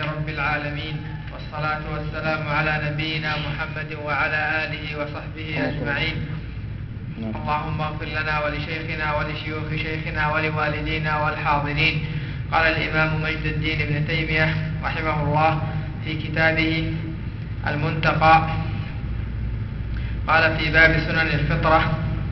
رب العالمين، والصلاة والسلام على نبينا محمد وعلى آله وصحبه أجمعين. اللهم اغفر لنا ولشيخنا ولشيوخ شيخنا ولوالدينا والحاضرين. قال الإمام مجد الدين ابن تيمية رحمه الله في كتابه المنتقى، قال في باب سنن الفطرة،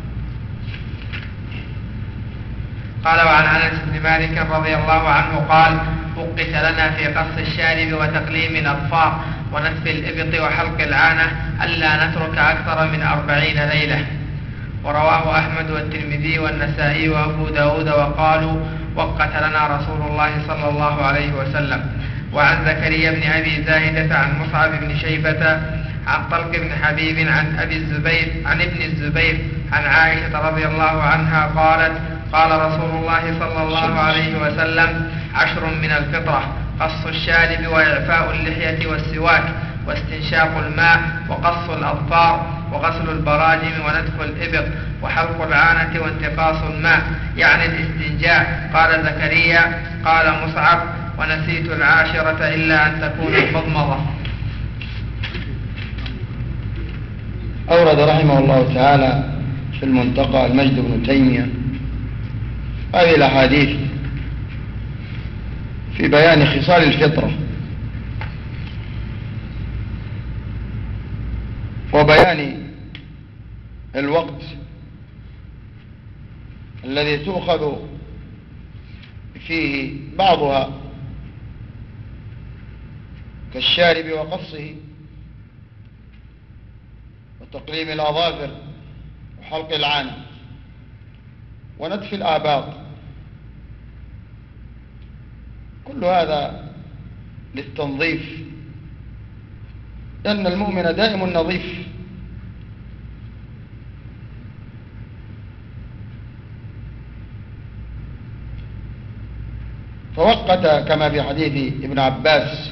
قال: وعن أنس بن مالك رضي الله عنه قال: وقت لنا في قص الشارب وتقليم الأظفار ونتف الإبط وحلق العانة ألا نترك أكثر من 40 ليلة. ورواه أحمد والترمذي والنسائي وأبو داود وقالوا: وقت لنا رسول الله صلى الله عليه وسلم. وعن زكريا بن أبي زاهدة عن مصعب بن شيبة عن طلق بن حبيب عن ابن الزبير عن عائشة رضي الله عنها قالت: قال رسول الله صلى الله عليه وسلم: 10 من الفطرة: قص الشارب وإعفاء اللحية والسواك واستنشاق الماء وقص الأظفار وغسل البراجم ونتف الإبط وحلق العانة وانتقاص الماء، يعني الاستنجاء. قال زكريا: قال مصعب: ونسيت 10 إلا أن تكون المضمضة. أورد رحمه الله تعالى في المنتقى المجد بن تيمية هذه الأحاديث في بيان خصال الفطرة وبيان الوقت الذي تؤخذ فيه بعضها كالشارب وقصه وتقليم الأظافر وحلق العانة ونتف الآباط، كل هذا للتنظيف، لأن المؤمن دائم نظيف. فوقت كما في حديث ابن عباس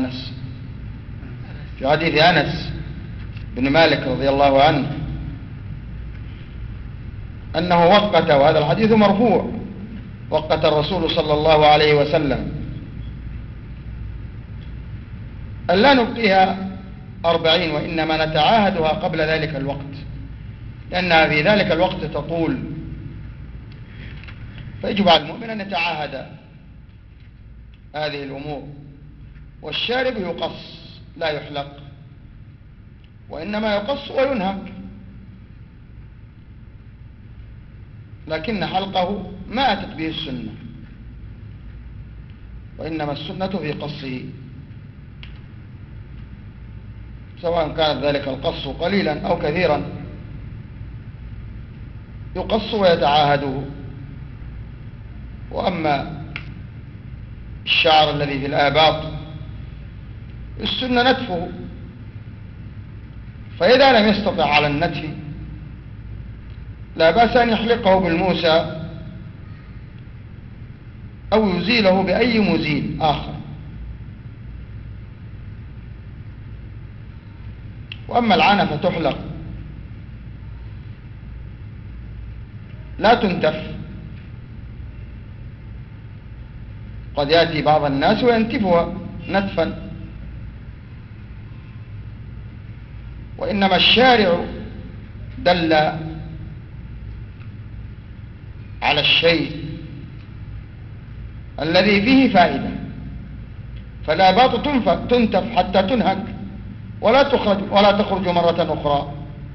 في حديث أنس بن مالك رضي الله عنه أنه وقت، وهذا الحديث مرفوع: وقت الرسول صلى الله عليه وسلم أن لا نبقيها 40 وإنما نتعاهدها قبل ذلك الوقت، لأنها في ذلك الوقت تطول، فيجب على المؤمن أن يتعاهد هذه الأمور. والشارب يقص لا يحلق، وإنما يقص وينهك، لكن حلقه ما أتت به السنة، وإنما السنة في قصه، سواء كان ذلك القص قليلا أو كثيرا يقص ويتعاهده. وأما الشعر الذي في الآباط السنة نتفه، فإذا لم يستطع على النتف لا بأس أن يحلقه بالموسى أو يزيله بأي مزيل آخر. وأما العانة فتحلق لا تنتف، قد يأتي بعض الناس وينتفها نتفا، وإنما الشارع دل على الشيء الذي فيه فائدة، فالآباط تنتف حتى تنهك ولا تخرج مرة أخرى.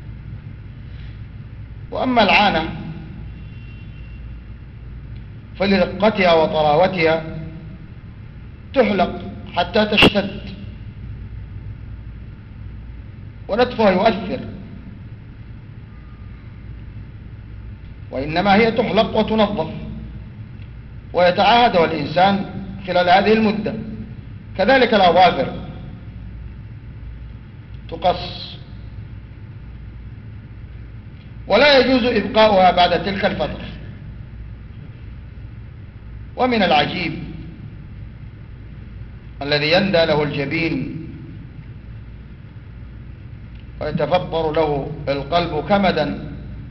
وأما العانة فلرقتها وطراوتها تحلق حتى تشتد، ونتفها يؤثر، وإنما هي تحلق وتنظف ويتعاهد الإنسان خلال هذه المدة. كذلك الأظافر تقص، ولا يجوز إبقاؤها بعد تلك الفترة. ومن العجيب الذي يندى له الجبين ويتفطر له القلب كمدا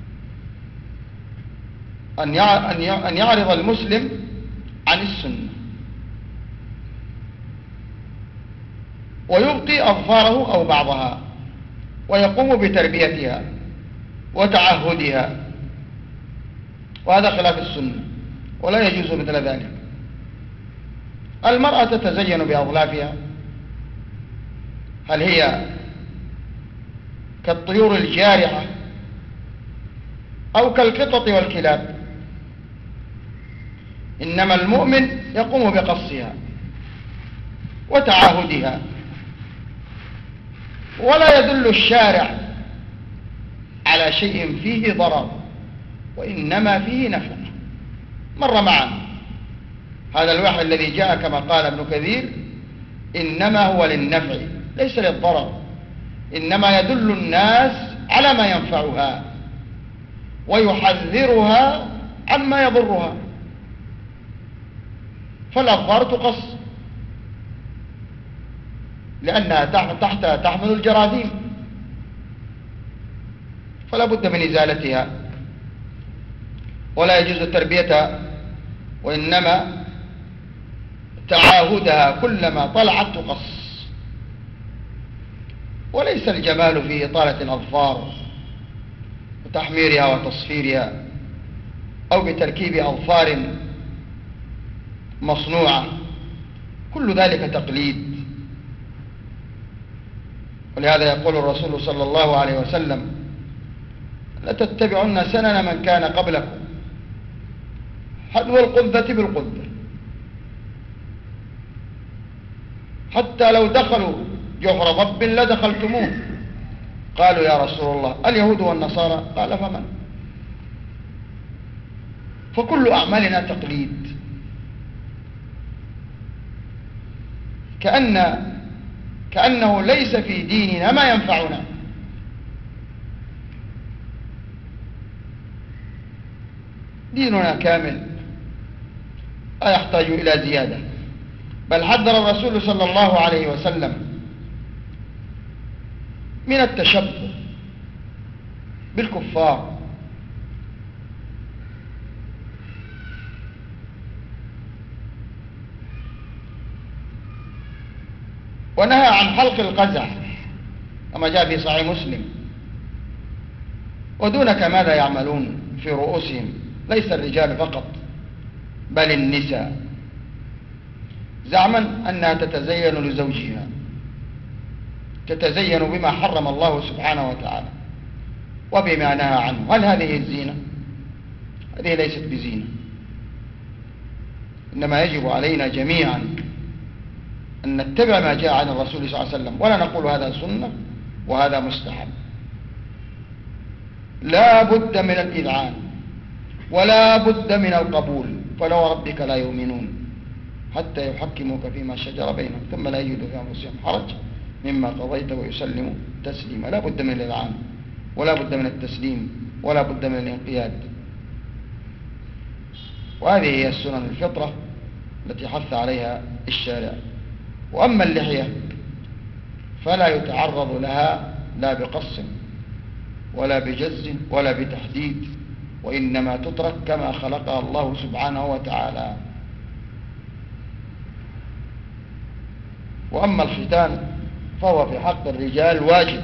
أن يعرض المسلم عن السنة، ويبقي أظفاره أو بعضها ويقوم بتربيتها وتعهدها، وهذا خلاف السنة ولا يجوز مثل ذلك. المرأة تتزين بأظلافها، هل هي كالطيور الجارحة أو كالقطط والكلاب؟ إنما المؤمن يقوم بقصها وتعاهدها، ولا يدل الشارع على شيء فيه ضرر وإنما فيه نفع. مر معنا هذا الوحي الذي جاء كما قال ابن كثير إنما هو للنفع ليس للضرر، إنما يدل الناس على ما ينفعها ويحذرها عما يضرها. فالأظفار تقص لأنها تحتها تحمل الجراثيم، فلا بد من إزالتها، ولا يجوز تربيتها، وإنما تعاهدها كلما طلعت تقص. وليس الجمال في إطالة الأظفار وتحميرها وتصفيرها أو بتركيب أظفار مصنوعة، كل ذلك تقليد. ولهذا يقول الرسول صلى الله عليه وسلم لتتبعن سنن من كان قبلكم حذو القذة بالقذة، حتى لو دخلوا جحر ضب لدخلتموه. قالوا يا رسول الله اليهود والنصارى؟ قال فمن؟ فكل أعمالنا تقليد، كأنه ليس في ديننا ما ينفعنا. ديننا كامل لا يحتاج إلى زيادة، بل حذر الرسول صلى الله عليه وسلم من التشبه بالكفار، ونهى عن حلق القزع كما جاء في صحيح مسلم. ودونك ماذا يعملون في رؤوسهم؟ ليس الرجال فقط بل النساء، زعما أنها تتزين لزوجها، تتزين بما حرم الله سبحانه وتعالى وبما نهى عنه. هل هذه الزينة؟ هذه ليست بزينة، إنما يجب علينا جميعا أن نتبع ما جاء عن الرسول صلى الله عليه وسلم، ولا نقول هذا سنة وهذا مستحب. لا بد من الإذعان ولا بد من القبول، فلو ربك لا يؤمنون حتى يحكموك فيما شجر بينهم ثم لا يجدوا في أنفسهم حرج مما قضيت ويسلموا تسليما. لا بد من الإذعان ولا بد من التسليم ولا بد من الانقياد. وهذه هي السنن الفطرة التي حث عليها الشارع. وأما اللحية فلا يتعرض لها لا بقص ولا بجز ولا بتحديد، وإنما تترك كما خلقها الله سبحانه وتعالى. وأما الختان فهو في حق الرجال واجب،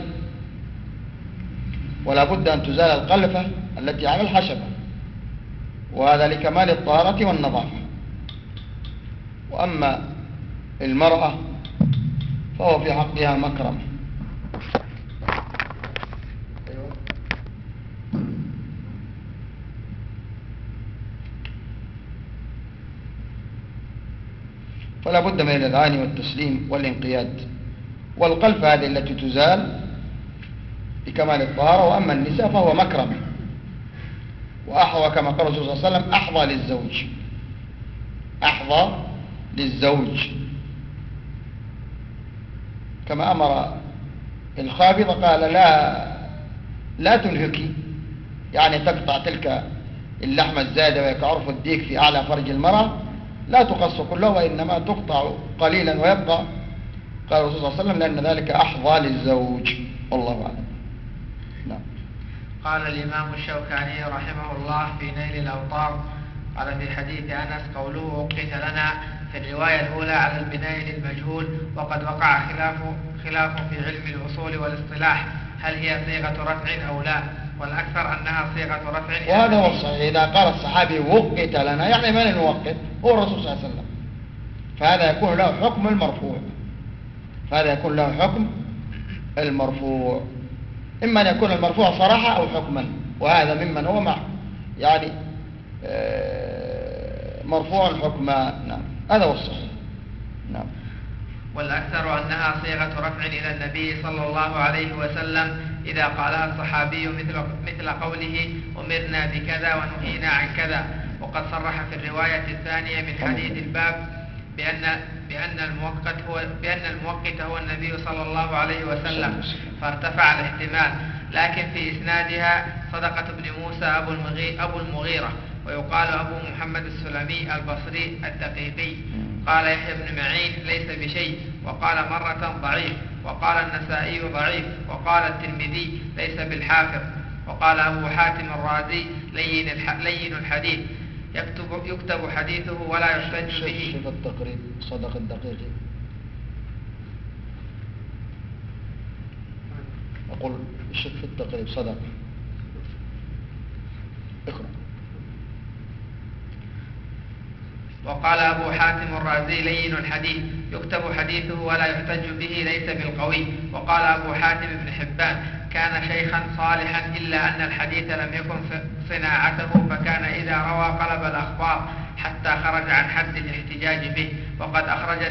ولا بد أن تزال القلفة التي على الحشبة، وهذا لكمال الطهارة والنظافة. وأما المرأة فهو في حقها مكرمة. فلا بد من الإذعان والتسليم والانقياد. والقلب هذه التي تزال بكمال الطهارة. وأما النساء فهو مكرمة وأحظى كما قال الرسول صلى الله عليه وسلم أحظى للزوج، أحظى للزوج، كما أمر الخابضة قال لا تنهكي، يعني تقطع تلك اللحمة الزائدة ويكعرف الديك في أعلى فرج المرأة، لا تقص كله وإنما تقطع قليلا ويبقى. قال الرسول صلى الله عليه وسلم لأن ذلك أحظى للزوج، والله أعلم. نعم. قال الإمام الشوكاني رحمه الله في نيل الأوطار قال في حديث أنس قوله وقت لنا في الرواية الأولى على البناء للمجهول، وقد وقع خلاف في علم الأصول والاصطلاح هل هي صيغة رفع أو لا، والأكثر أنها صيغة رفع. وهذا هو الصحيح. إذا قال الصحابي وقت لنا يعني من الموقت؟ هو الرسول صلى الله عليه وسلم، فهذا يكون له حكم المرفوع، فهذا يكون له حكم المرفوع، إما أن يكون المرفوع صراحة أو حكما، وهذا ممن هو يعني مرفوع حكما. نعم هذا هو الصحيح. نعم. والأكثر أنها صيغة رفع إلى النبي صلى الله عليه وسلم إذا قالها الصحابي مثل قوله أمرنا بكذا ونهينا عن كذا. وقد صرح في الرواية الثانية من حديث الباب بأن الموقت هو النبي صلى الله عليه وسلم، فارتفع الاحتمال. لكن في إسنادها صدقة بن موسى أبو المغيرة، ويقال أبو محمد السلمي البصري الدقيقي. قال يحيى بن معين ليس بشيء، وقال مرة ضعيف، وقال النسائي ضعيف، وقال الترمذي ليس بالحافظ، وقال أبو حاتم الرازي لين الحديث يكتب حديثه ولا يحتج به. شوف التقريب صدق الدقيقي. أقول شوف في التقريب صدق. اقرأ. وقال أبو حاتم الرازي لين الحديث يكتب حديثه ولا يحتج به ليس بالقوي. وقال أبو حاتم بن حبان كان شيخا صالحا إلا أن الحديث لم يكن صناعته، فكان إذا روى قلب الأخبار حتى خرج عن حد الاحتجاج به. وقد أخرج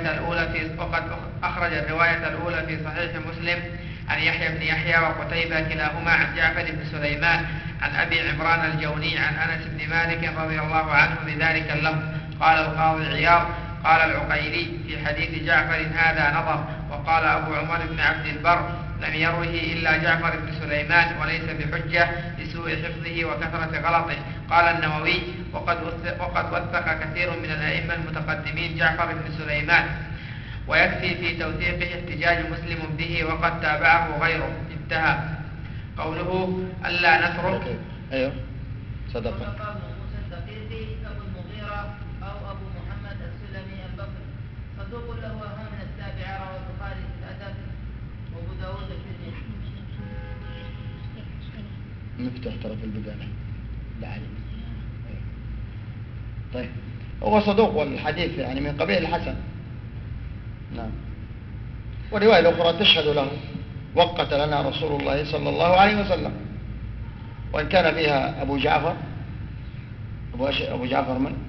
الرواية الأولى في صحيح مسلم عن يحيى بن يحيى وقتيبة كلاهما عن جعفر بن سليمان عن أبي عمران الجوني عن أنس بن مالك رضي الله عنه بذلك اللفظ. قال القاضي عياض قال العقيلي في حديث جعفر هذا نظر. وقال أبو عمر بن عبد البر لم يروه إلا جعفر بن سليمان وليس بحجة لسوء حفظه وكثرة غلطه. قال النووي وقد وثق كثير من الأئمة المتقدمين جعفر بن سليمان، ويكفي في توثيقه احتجاج مسلم به وقد تابعه غيره. انتهى. قوله ألا نترك. أيوه صدق. موسى الدقيقي أبو المغيرة أو أبو محمد السلمي البصري صدوق له وهم من السابعة، روى البخاري في الأدب وأبو داود في مفتح طرف البداية بعد. طيب هو صدوق والحديث يعني من قبيل الحسن. نعم. ورواية الأخرى تشهد له وقت لنا رسول الله صلى الله عليه وسلم، وإن كان فيها أبو جعفر من؟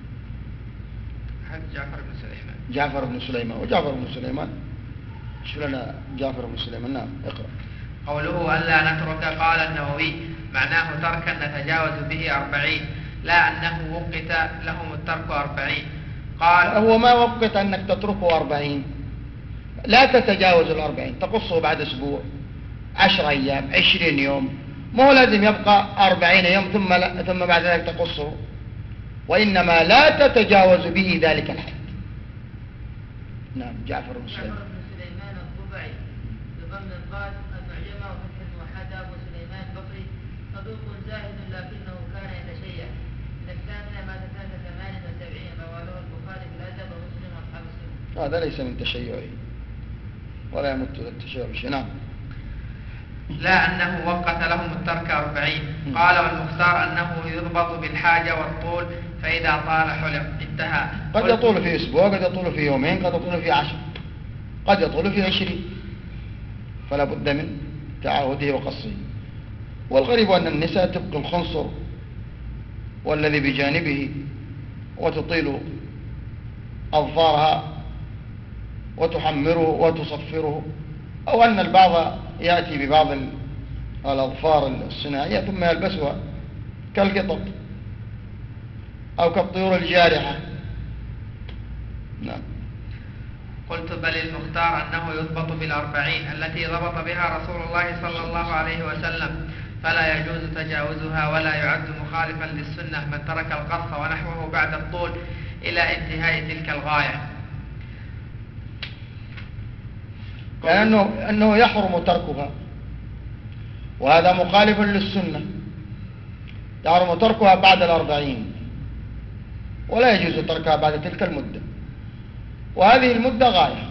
جعفر بن سليمان. جعفر بن سليمان. وجعفر بن سليمان شو لنا جعفر بن سليمان. نعم اقرأ. قوله ألا نترك قال النووي معناه تركا نتجاوز به 40، لا أنه وقت لهم الترك 40. قال هو ما وقت أنك تتركه 40، لا تتجاوز 40، تقصه بعد أسبوع 10 أيام 20 يوم، ما هو لازم يبقى 40 يوم ثم بعد ذلك تقصه، وإنما لا تتجاوز به ذلك الحد. نعم. جعفر بن سليمان الضبعي بضم الضاد المعجمة وفتح الموحدة. أبو سليمان البصري صدوق زاهد لكنه كان يتشيع. من الثامنة مات سنة 78، رواه البخاري في الأدب ومسلم وأصحاب السنة. هذا ليس من تشيعه ولا يمت للتشيع بشيء. نعم. لا أنه وقت لهم الترك 40. قال والمختار أنه يضبط بالحاجة والطول، فإذا طال حلق. انتهى. قد يطول في أسبوع، قد يطول في يومين، قد يطول في 10، قد يطول في 20، فلا بد من تعاهده وقصه. والغريب أن النساء تبقي الخنصر والذي بجانبه وتطيل أظفارها وتحمره وتصفره، أو أن البعض يأتي ببعض الأظفار الصناعية ثم يلبسها كالقطط أو كالطيور الجارحة. نعم. قلت بل المختار أنه يضبط بال40 التي ضبط بها رسول الله صلى الله عليه وسلم، فلا يجوز تجاوزها ولا يعد مخالفا للسنة من ترك القص ونحوه بعد الطول إلى انتهاء تلك الغاية. لأنه يحرم تركها، وهذا مخالف للسنة، يحرم تركها بعد 40. ولا يجوز تركها بعد تلك المدة، وهذه المدة غاية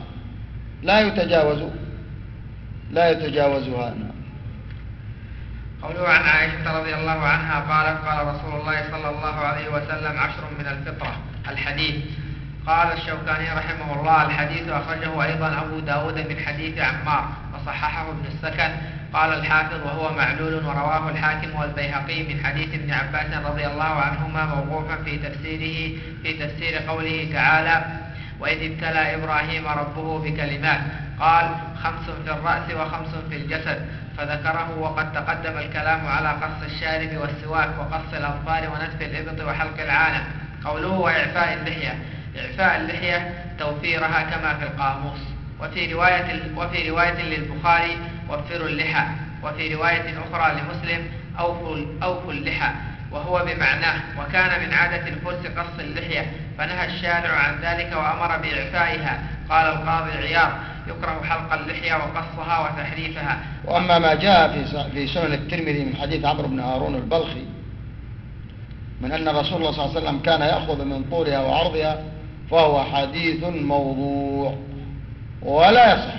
لا يتجاوزها. قوله عن عائشة رضي الله عنها قالت قال رسول الله صلى الله عليه وسلم 10 من الفطرة. الحديث. قال الشوكاني رحمه الله الحديث أخرجه أيضا أبو داود من حديث عمار وصححه ابن السكن. قال الحافظ وهو معلول، ورواه الحاكم والبيهقي من حديث ابن عباس رضي الله عنهما موقوفا في تفسير قوله تعالى وإذ ابتلى إبراهيم ربه بكلمات قال 5 في الرأس و5 في الجسد، فذكره. وقد تقدم الكلام على قص الشارب والسواك وقص الأظفار ونتف الإبط وحلق العانة. قوله وإعفاء اللحية. إعفاء اللحية توفيرها كما في القاموس. وفي رواية للبخاري وفروا اللحى، وفي رواية أخرى لمسلم أوفوا اللحى، وهو بمعناه. وكان من عادة الفرس قص اللحية، فنهى الشارع عن ذلك وأمر بإعفائها. قال القاضي عياض يكره حلق اللحية وقصها وتحريفها. وأما ما جاء في سنن الترمذي من حديث عمرو بن هارون البلخي من أن رسول الله صلى الله عليه وسلم كان يأخذ من طولها وعرضها فهو حديث موضوع ولا يصح.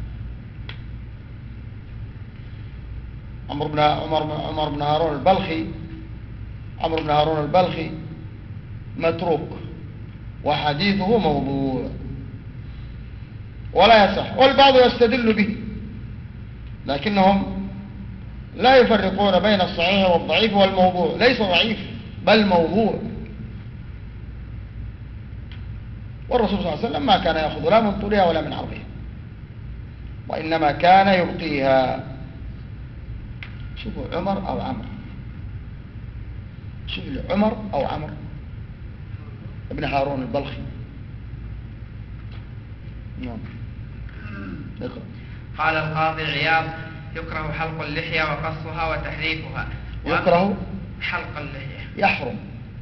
عمرو بن هارون البلخي متروك وحديثه موضوع ولا يصح، والبعض يستدل به، لكنهم لا يفرقون بين الصحيح والضعيف والموضوع. ليس ضعيف بل موضوع. والرسول صلى الله عليه وسلم ما كان يأخذ لا من طولها ولا من عرضها، وإنما كان يبقيها. شوفوا عمر أو عمرو، شوف عمر أو عمرو ابن هارون البلخي. نعم. قال القاضي عياض يكره حلق اللحية وقصها وتحريفها. يكره حلق اللحية يحرم،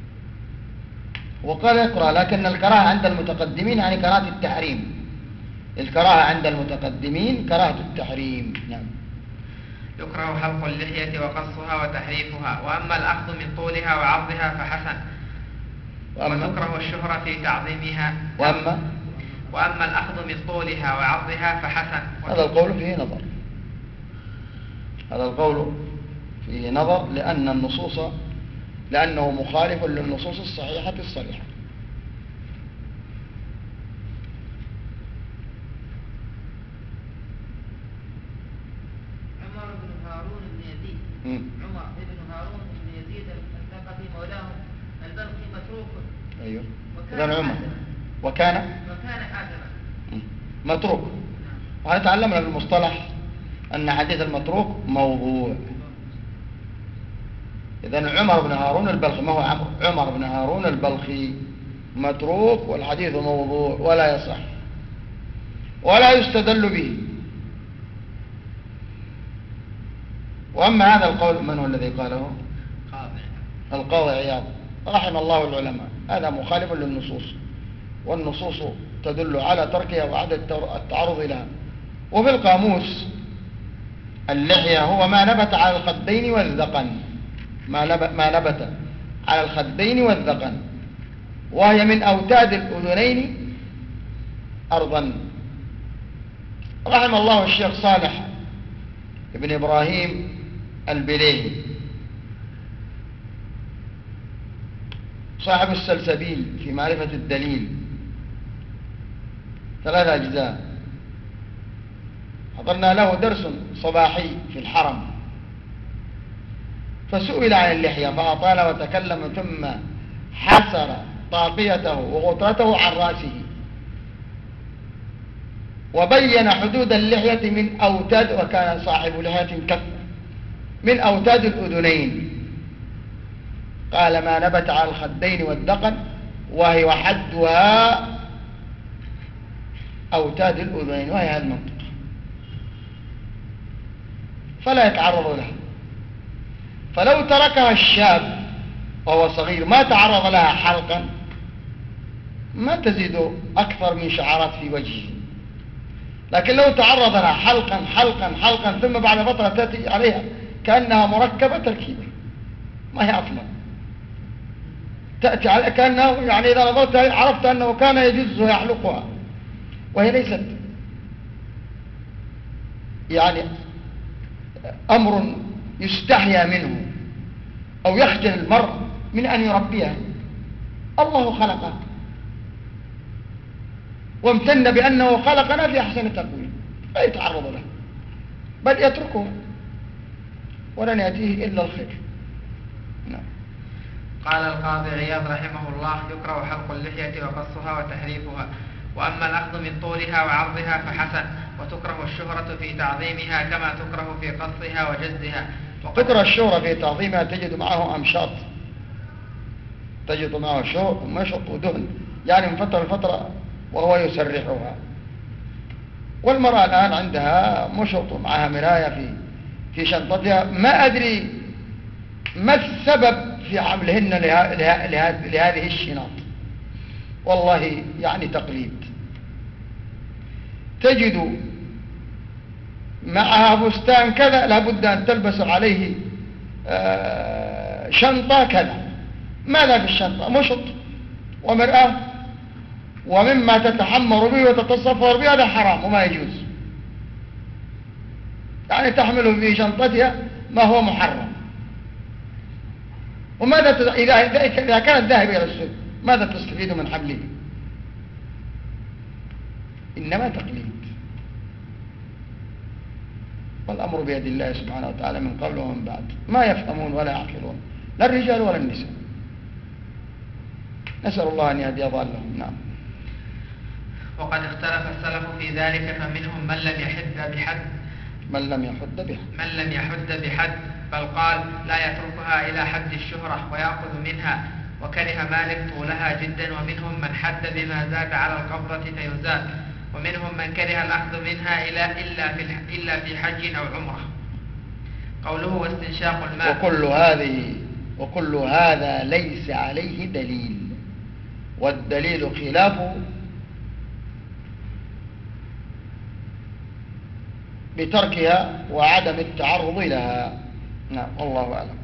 وقال يكره، لكن الكراهة عند المتقدمين يعني كراهة التحريم. الكراهة عند المتقدمين كراهة التحريم. نعم. يكره حلق اللحية وقصها وتحريفها. وأما الأخذ من طولها وعرضها فحسن، وتكره الشهرة في تعظيمها. وأما الأخذ من طولها وعرضها فحسن. هذا القول فيه نظر لأنه مخالف للنصوص الصحيحة الصريحة. عمر بن هارون بن يزيد الثقفي مولاه البلخي متروك. أيوه. إذن عمر وكان حاكما متروك. وهنتعلمنا في المصطلح أن حديث المتروك موضوع. إذن عمر بن هارون البلخي، ما هو عمر بن هارون البلخي متروك والحديث موضوع ولا يصح ولا يستدل به. وأما هذا القول من هو الذي قاله؟ القاضي عياض رحم الله العلماء. هذا مخالف للنصوص، والنصوص تدل على تركها وعدم التعرض لها. وفي القاموس اللحية هو ما نبت على الخدين والذقن، ما نبت على الخدين والذقن، وهي من أوتاد الأذنين أرضا. رحم الله الشيخ صالح ابن إبراهيم البليهي صاحب السلسبيل في معرفة الدليل، 3 أجزاء. حضرنا له درس صباحي في الحرم، فسئل عن اللحية فأطال وتكلم، ثم حسر طاقيته وغطرته عن رأسه وبين حدود اللحية من أوتاد، وكان صاحب لحية كف، من أوتاد الأذنين. قال ما نبت على الخدين والذقن، وهي حدها أوتاد الأذنين، وهي المنطقة، فلا يتعرض لها. فلو تركها الشاب وهو صغير ما تعرض لها حلقا ما تزيد أكثر من شعرات في وجهه، لكن لو تعرض لها حلقا ثم بعد فترة تأتي عليها كأنها مركبة تركيبة، ما هي أصلا. تأتي على كأنه يعني إذا نظرت عرفت أنه كان يجزه يحلقها، وهي ليست يعني أمر يستحيا منه أو يخجل المرء من أن يربيها. الله خلقها وامتن بأنه خلقنا في أحسن تقويم، لا يتعرض له بل يتركه ولن يأتيه إلا الخير. نعم. قال القاضي عياض رحمه الله: يكره حلق اللحية وقصها وتحريفها، وأما الأخذ من طولها وعرضها فحسن، وتكره الشهرة في تعظيمها كما تكره في قصها وجزها. تكره الشهرة في تعظيمها، تجد معه أمشاط، تجد معه مشط ودهن يعني من فترة لفترة وهو يسرحها. والمرأة الآن عندها مشط ومعها مراية في شنطتها، ما أدري ما السبب في حملهن لهذه الشنط، والله يعني تقليد. تجد معها فستان كذا لابد أن تلبس عليه شنطة كذا. ماذا في الشنطة؟ مشط ومرآة ومما تتحمر به وتتصفر به، هذا حرام وما يجوز، يعني تحمله في شنطتها ما هو محرم. وماذا إذا كانت ذاهبة إلى السوق ماذا تستفيد من حمله؟ إنما تقليد، والأمر بيد الله سبحانه وتعالى من قبل ومن بعد، ما يفهمون ولا يعقلون لا الرجال ولا النساء. نسأل الله أن يهدي ضالهم. نعم. وقد اختلف السلف في ذلك، فمنهم من لم يحد بحد بل قال لا يتركها إلى حد الشهرة ويأخذ منها، وكره مالك طولها جدا. ومنهم من حد بما زاد على القبضة فيزاد، ومنهم من كره الأخذ منها إلا في حج أو عمرة. قوله واستنشاق الماء، وكل هذا ليس عليه دليل، والدليل خلافه بتركها وعدم التعرض لها. نعم، والله أعلم.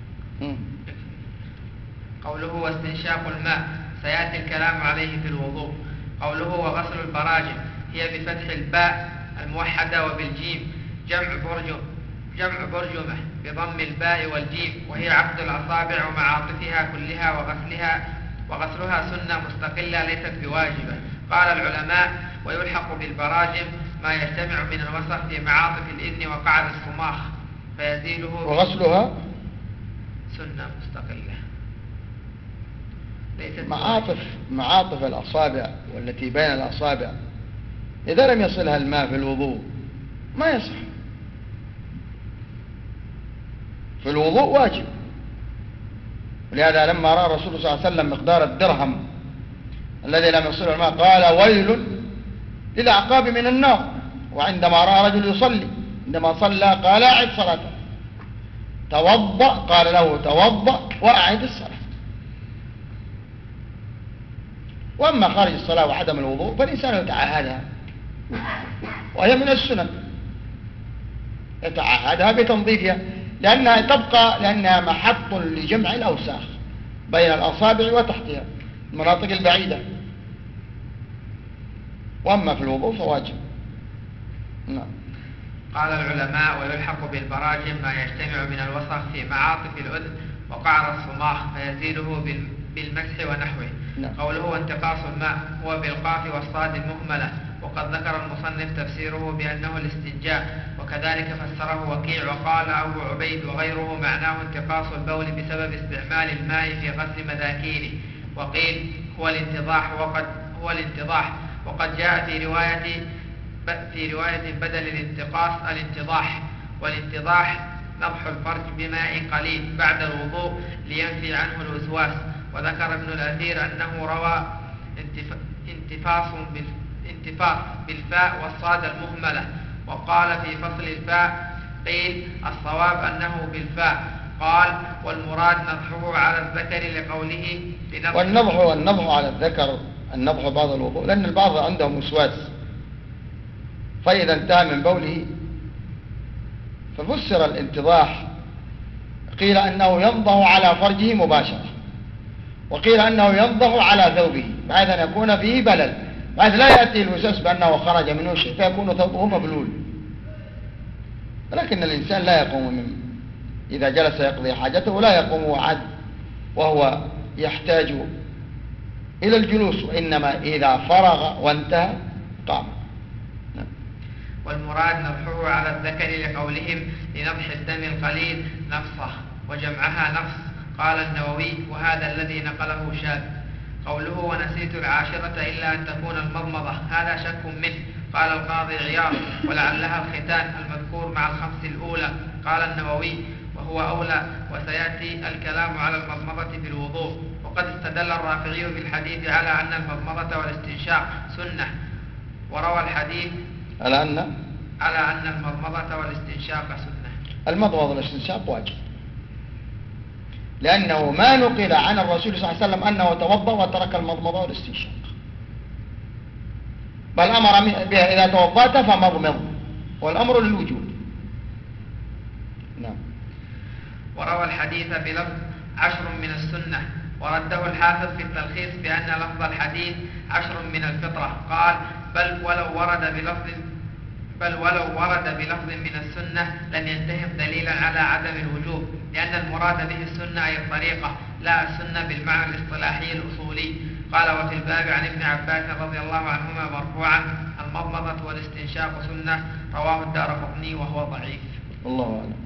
قوله واستنشاق الماء سيأتي الكلام عليه في الوضوء. قوله وغسل البراجم هي بفتح الباء الموحدة وبالجيم جمع برجمة بضم الباء والجيم، وهي عقد الأصابع ومعاطفها كلها وغسلها سنة مستقلة ليست بواجبة. قال العلماء ويلحق بالبراجم ما يجتمع من الوسخ في معاطف الإذن وقعر الصماخ فيزيله، وغسلها سنة مستقلة ليست معاطف الأصابع والتي بين الأصابع إذا لم يصلها الماء في الوضوء ما يصح. في الوضوء واجب، ولهذا لما رأى الرسول صلى الله عليه وسلم مقدار الدرهم الذي لم يصله الماء قال ويل للأعقاب من النار. وعندما رأى رجل يصلي عندما صلى قال أعد صلاته، توضأ قال له توضأ وأعد الصلاة. وأما خارج الصلاة وعدم الوضوء فالإنسان يتعاهدها، وهي من السنن، يتعاهدها بتنظيفها لأنها محط لجمع الأوساخ بين الأصابع وتحتها المناطق البعيدة. وأما في الوضوء فواجب. نعم. قال العلماء ويلحق بالبراجم ما يجتمع من الوسخ في معاطف الأذن وقعر الصماخ فيزيله بالمسح ونحوه. نعم. قوله وانتقاص الماء هو بالقاف والصاد المهملة، وقد ذكر المصنف تفسيره بأنه الاستنجاء، وكذلك فسره وكيع وقال أبو عبيد وغيره معناه انتقاص البول بسبب استعمال الماء في غسل مذاكيره. وقيل هو الانتضاح، وقد جاء في رواية بدل الانتقاص الانتضاح، والانتضاح نضح الفرج بماء قليل بعد الوضوء لينفي عنه الوسواس. وذكر ابن الأثير أنه روى انتفاص بالفاء والصاد المهملة، وقال في فصل الفاء قيل الصواب أنه بالفاء. قال والمراد نضحه على الذكر لقوله والنضح على الذكر النضح بعد الوضوء، لأن البعض عندهم وسواس فإذا انتهى من بوله ففسر الانتضاح قيل أنه ينضح على فرجه مباشرة، وقيل أنه ينضح على ثوبه بعد أن يكون فيه بلل، بعد لا يأتي الوسوس بأنه خرج منه شيء فيكون ثوبه مبلول. ولكن الإنسان لا يقوم إذا جلس يقضي حاجته لا يقوم وهو يحتاج إلى الجلوس، وإنما إذا فرغ وانتهى قام. والمراد نضحه على الذكر لقولهم لنضح الدم القليل نفصه وجمعها نفص. قال النووي وهذا الذي نقله شاذ. قوله ونسيت العاشرة إلا أن تكون المضمضة هذا شك منه. قال القاضي عياض ولعلها الختان المذكور مع الخمس الأولى. قال النووي وهو أولى، وسيأتي الكلام على المضمضة في الوضوء. وقد استدل الرافعي بالحديث على أن المضمضة والاستنشاق سنة، وروى الحديث على أن المضمضة والاستنشاق سنة. المضمضة والاستنشاق واجب، لأنه ما نقل عن الرسول صلى الله عليه وسلم أنه توضأ وترك المضمضة والاستنشاق، بل أمر بها إذا توضأت فمضمض، والأمر للوجوب. نعم. وروى الحديث بلفظ 10 من السنة، ورده الحافظ في التلخيص بأن لفظ الحديث 10 من الفطرة. قال بل ولو ورد بلفظ من السنة لم ينتهب دليلا على عدم الوجوب، لأن المراد به السنة أي الطريقة لا السنة بالمعنى الاصطلاحي الأصولي. قال وفي الباب عن ابن عباس رضي الله عنهما مرفوعا المضمضة والاستنشاق سنة، رواه الدارقطني وهو ضعيف. الله أعلم.